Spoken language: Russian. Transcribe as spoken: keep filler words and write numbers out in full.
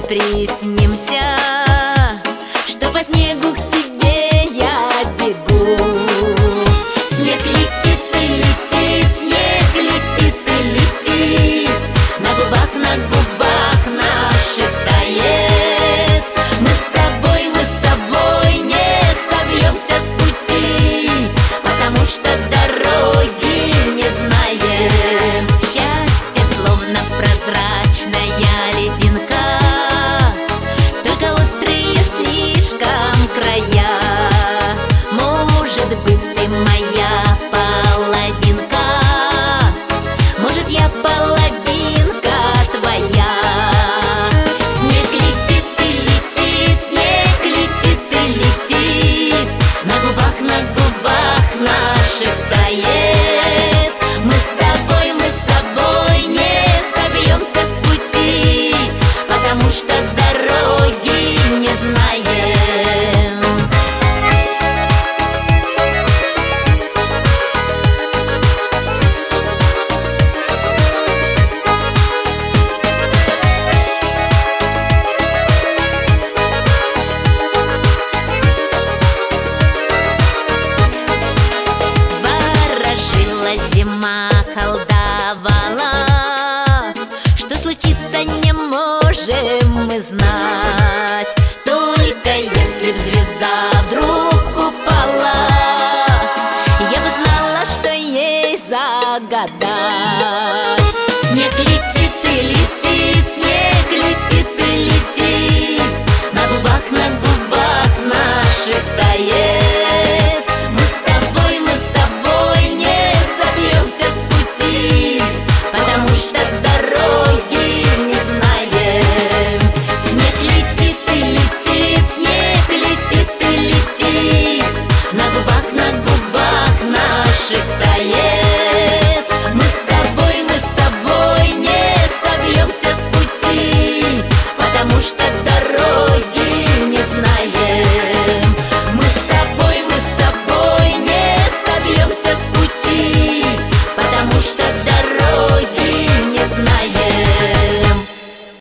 приснимся, что по снегу к тебе я бегу. Снег летит и летит, снег летит и летит, на губах, на губах наших тает. Мы с тобой, мы с тобой не собьемся с пути, потому что дороги не знаем. Счастье словно прозрачная лединка, только острые слишком края. Может быть, ты моя половинка, может, я половинка твоя. Снег летит и летит, снег летит и летит, на губах, на губах наших тает. Мы с тобой, мы с тобой не собьемся с пути, потому что дороги не знаем. Зима колдовала, что случится не можем мы знать. Только если б звезда вдруг упала, я бы знала, что ей загадать.